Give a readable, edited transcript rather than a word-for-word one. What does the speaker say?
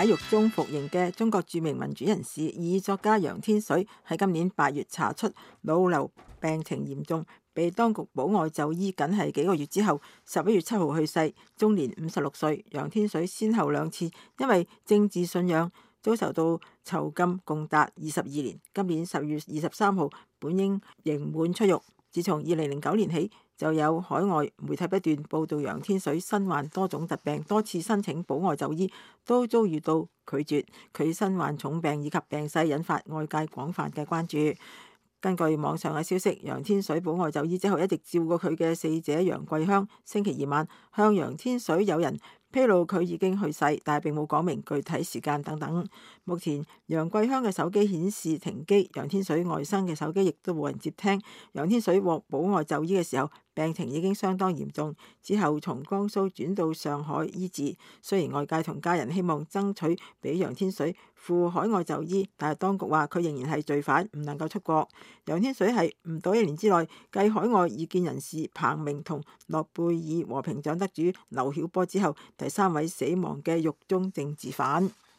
喺獄中服刑嘅中國著名民主人士、異議作家楊天水喺今年8月查出腦瘤病情嚴重，被當局保外就醫，僅係幾個月之後，11月7號去世，終年56歲。楊天水先後2次因為政治信仰遭受到囚禁，共達22年。今年10月23號，本應刑滿出獄。自從2009年起，就有海外媒體不斷報道楊天水身患多種疾病，多次申請保外就醫都遭遇到拒絕。佢身患重病以及病逝，引發外界廣泛嘅關注。根據網上嘅消息，楊天水保外就醫之後，一直照顧佢嘅死者楊桂香。星期2晚向楊天水有人披露佢已經去世，但係並冇講明具體時間等等。目前楊桂香嘅手機顯示停機，楊天水外甥嘅手機亦都冇人接聽。楊天水獲保外就醫嘅時候，病情已經相當嚴重，之後從江蘇轉到上海醫治。雖然外界同家人希望爭取俾楊天水赴海外就醫，但係當局話佢仍然係罪犯，唔能夠出國。楊天水係唔到1年之內繼海外異見人士彭明同諾貝爾和平獎得主劉曉波之後，第3位死亡嘅獄中政治犯。